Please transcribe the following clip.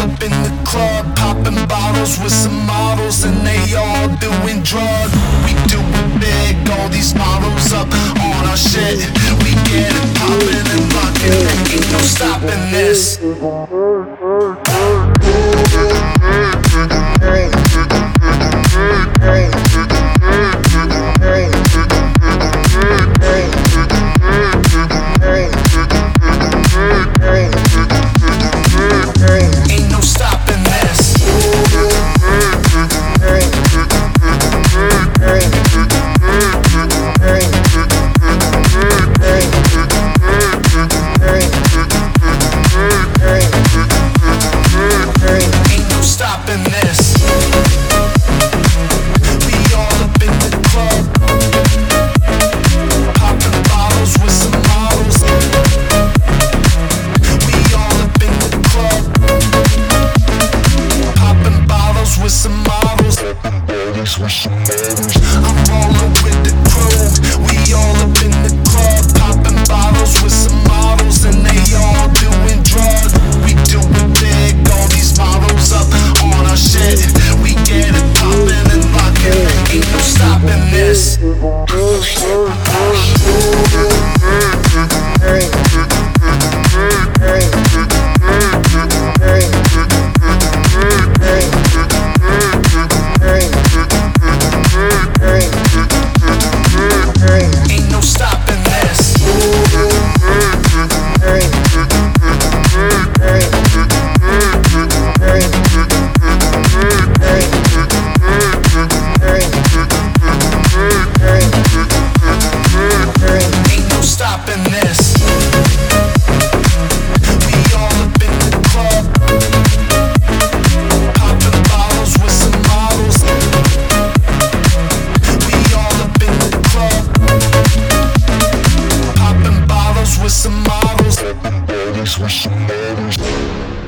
up in the club, popping bottles with some models, and they all doing drugs. We do it big, all these models up on our shit. We get it poppin' and lockin', ain't no stopping this. I'm rollin' with the crew. We all up in the club, poppin' bottles with some models, and they all doing drugs. We do it big, all these models up on our shit. We get it poppin' and lockin', ain't no stopping this. With some models.